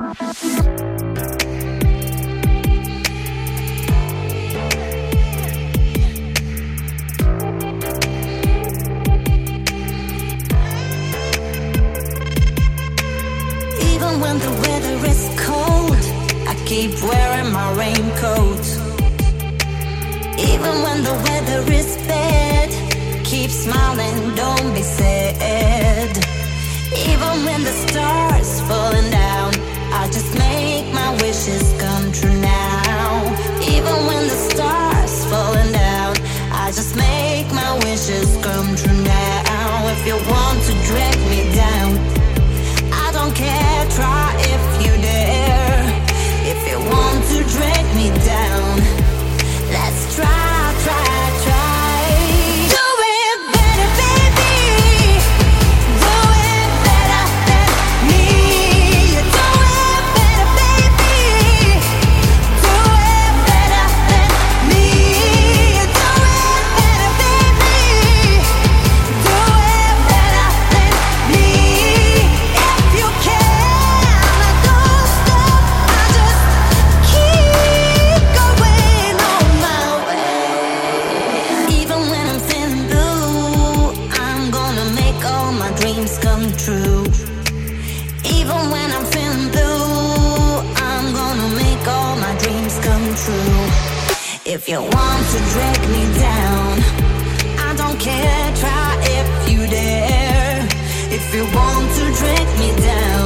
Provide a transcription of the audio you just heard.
Even when the weather is cold, I keep wearing my raincoat. Even when the weather is bad, keep smiling, don't be sad. Even when the stars falling down, I just make my wishes come true now. Even when the stars falling down, I just make my wishes come true now. If you want to drag me down, I don't care, try if you dare. If you want to drag me down, let's try, try, try. Do it better, baby. Do it better than me. You do it better, baby. Do it better than me. You do it better, baby. Do it better than me. If you can, don't stop. I just keep going on my way. Even when I'm feeling blue, I'm gonna make all my dreams come true. Even when I'm feeling blue, I'm gonna make all my dreams come true. If you want to drag me down, I don't care, try if you dare. If you want to drag me down,